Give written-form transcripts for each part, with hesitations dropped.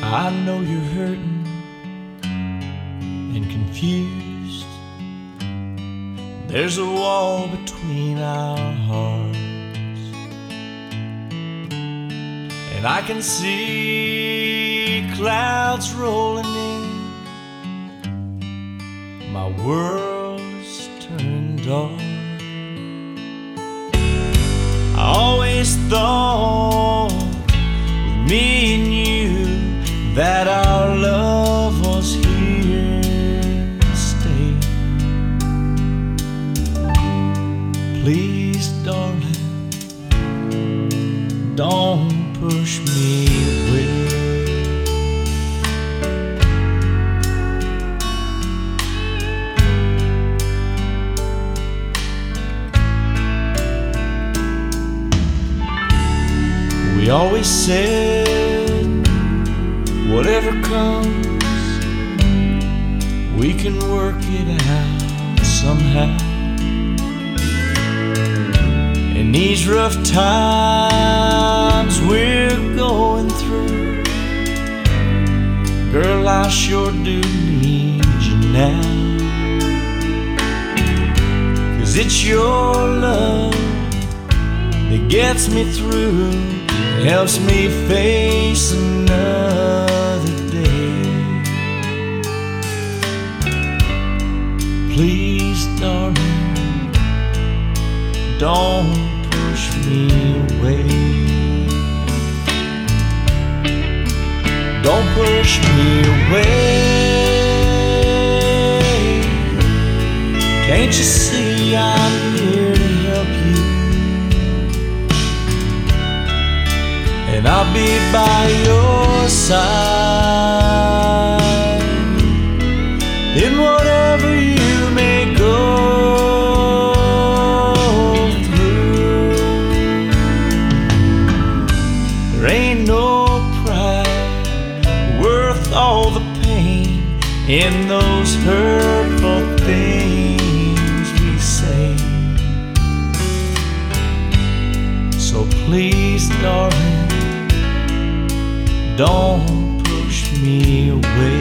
I know you're hurting and confused. There's a wall between our hearts, and I can see clouds rolling in. My world is turning dark. I always thought with me and you that our love was here to stay. Please, darling, don't push me away. We always said, whatever comes, we can work it out somehow. In these rough times we're going through, girl, I sure do need you now. 'Cause it's your love that gets me through, helps me face another day. Please, darling, don't push me away. Don't push me away. Can't you see I'm here to help you? And I'll be by your side in whatever you may go through. There ain't no pride worth all the pain in those hurtful things we say. So please, darling, don't push me away.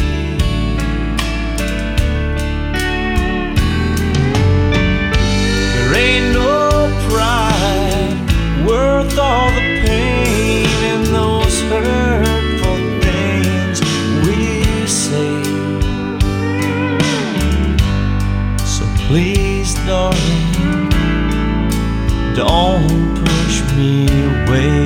There ain't no pride worth all the pain in those hurtful things we say. So please, darling, don't push me away.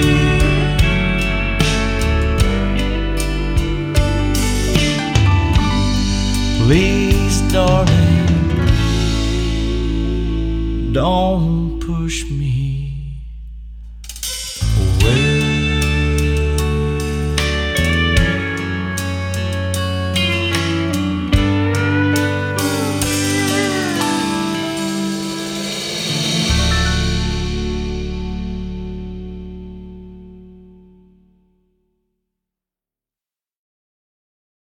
Please, darling, don't push me